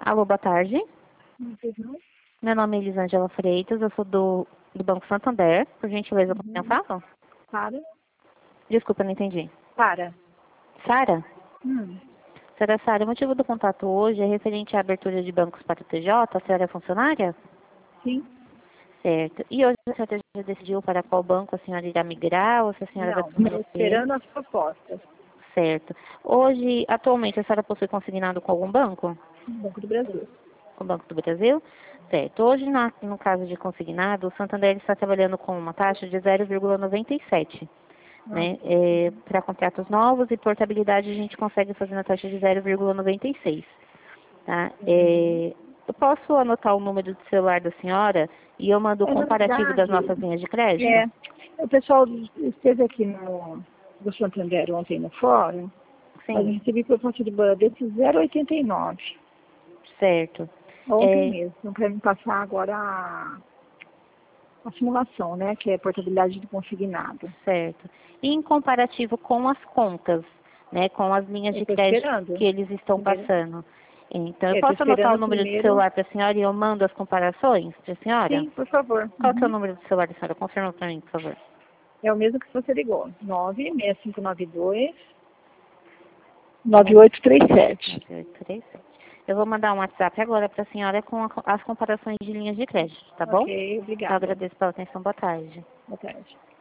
Alô, boa tarde. Uhum. Meu nome é Elisângela Freitas, eu sou do Banco Santander. Por gentileza, com quem eu falo? Para. Desculpa, não entendi. Para. Sara? Hum. Senhora Sara, o motivo do contato hoje é referente à abertura de bancos para o TJ. A senhora é funcionária? Sim. Certo. E hoje a senhora já decidiu para qual banco a senhora irá migrar ou se a senhora vai Não, estou permanecer? esperando as propostas. Certo. Hoje, atualmente, a senhora possui consignado com algum banco? Banco do Brasil. Com o Banco do Brasil? Certo. Hoje, no caso de consignado, o Santander está trabalhando com uma taxa de 0,97. Né? Para contratos novos e portabilidade a gente consegue fazer na taxa de 0,96. Tá? Eu posso anotar o número do celular da senhora e eu mando o Na comparativo das verdade, nossas linhas de crédito? o pessoal esteve aqui do Santander ontem no fórum, mas eu Sim, recebi proposta de banco desse 0,89. certo. Ontem mesmo, para me passar agora a simulação, né? Que é portabilidade do consignado. Certo. E em comparativo com as contas, né, com as linhas Eu de estou crédito esperando. que eles estão Primeiro, passando. Então, eu eu estou posso anotar o esperando número do primeiro. celular para a senhora e eu mando as comparações para a senhora? Sim, por favor. Qual que é o número do celular da senhora? Confirma para mim, por favor. É o mesmo que você ligou. 96592 9837. 9837. Eu vou mandar um WhatsApp agora para a senhora com as comparações de linhas de crédito, tá bom? Ok, Eu obrigada. agradeço pela atenção. Boa tarde. Boa tarde.